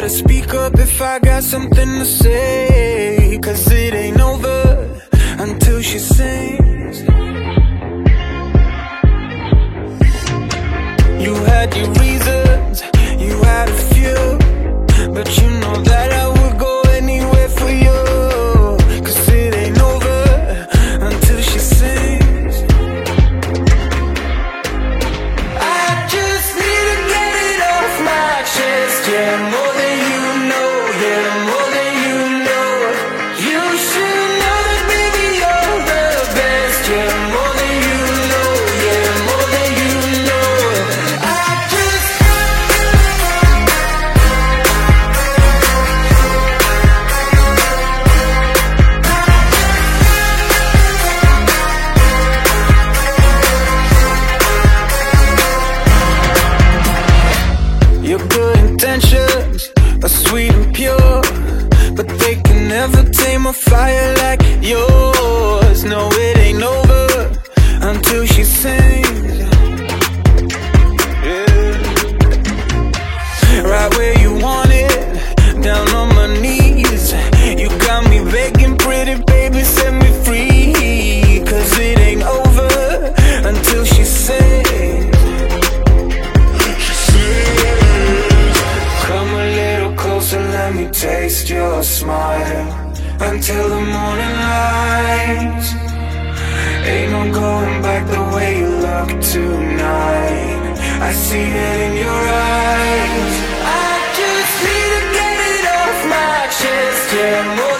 better speak up if I got something to say, 'cause it ain't over until she sings. You had your reasons, you had a few, but you know that I would go anywhere for you, 'cause it ain't over until she sings. I just need to get it off my chest, yeah, more than you know, yeah, more than you know. You should know that baby you're the best, yeah, more than you know, yeah, more than you know. I just Your good intentions are sweet and pure, but they can never tame a fire like yours. No, it ain't over until she sings. Yeah. Right where you want it, down on my knees. You got me begging, pretty baby, set me free, 'cause it ain't over until she sings. Come a little closer, let me taste your smile, until the morning light. Ain't no going back the way you look tonight. I see it in your eyes. I just need to get it off my chest, yeah, more